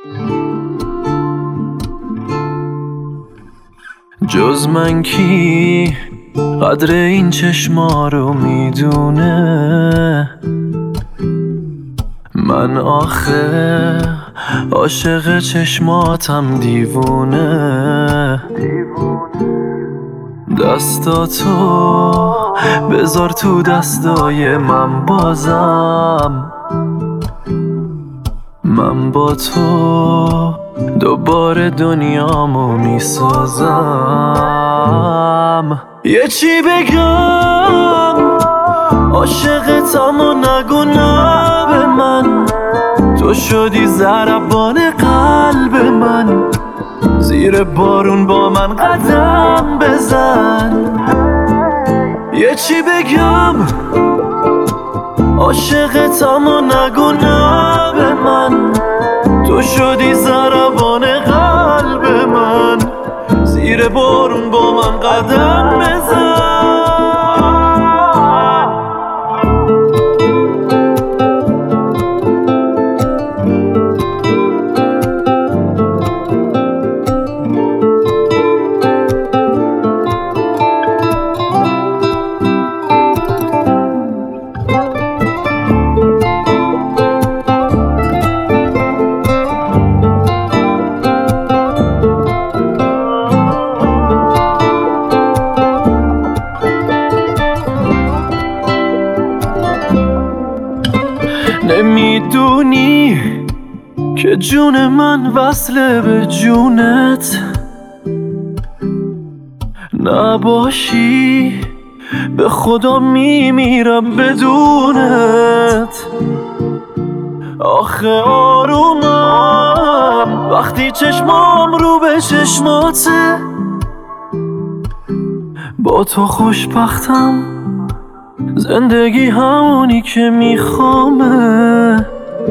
جز من کی قدر این چشما رو میدونه؟ من آخه عاشق چشماتم دیوونه. دستاتو بذار تو دستای من بازم، من با تو دوباره دنیامو میسازم. یه چی بگم عاشقتم و نگو نه به من، تو شدی ضربان قلب من، زیر بارون با من قدم بزن. یه چی بگم عاشقتم و نگو نه به من، تو شدی ضربان قلب من، زیر بارون با من قدم بزن. نمیدونی که جون من وصله به جونت، نباشی به خدا میمیرم بدونت. آخه آرومم وقتی چشمام رو به چشماته، با تو خوشبختم زندگی همونی که میخوامه.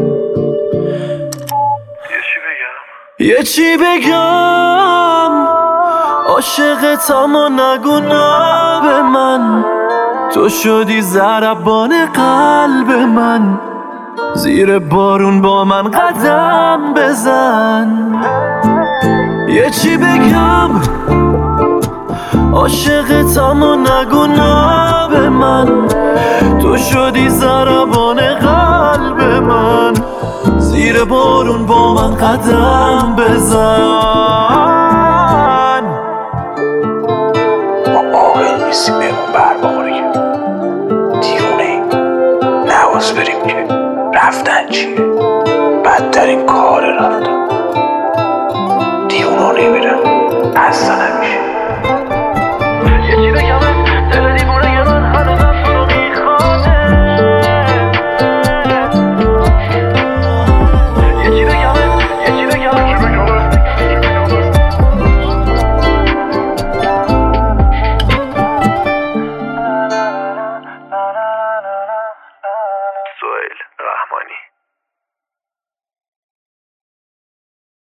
یه چی بگم عاشقتم و نگو نه به من، تو شدی ضربان قلب من، زیر بارون با من قدم بزن. یه چی بگم عاشقتم و نگو نه به من، تو شدی ضربان قلب من، زیر بارون با من قدم بزن. ما عاقل نیستیم بهمون بر بخوره که دیوونه، نواز بریم که رفتن چیه.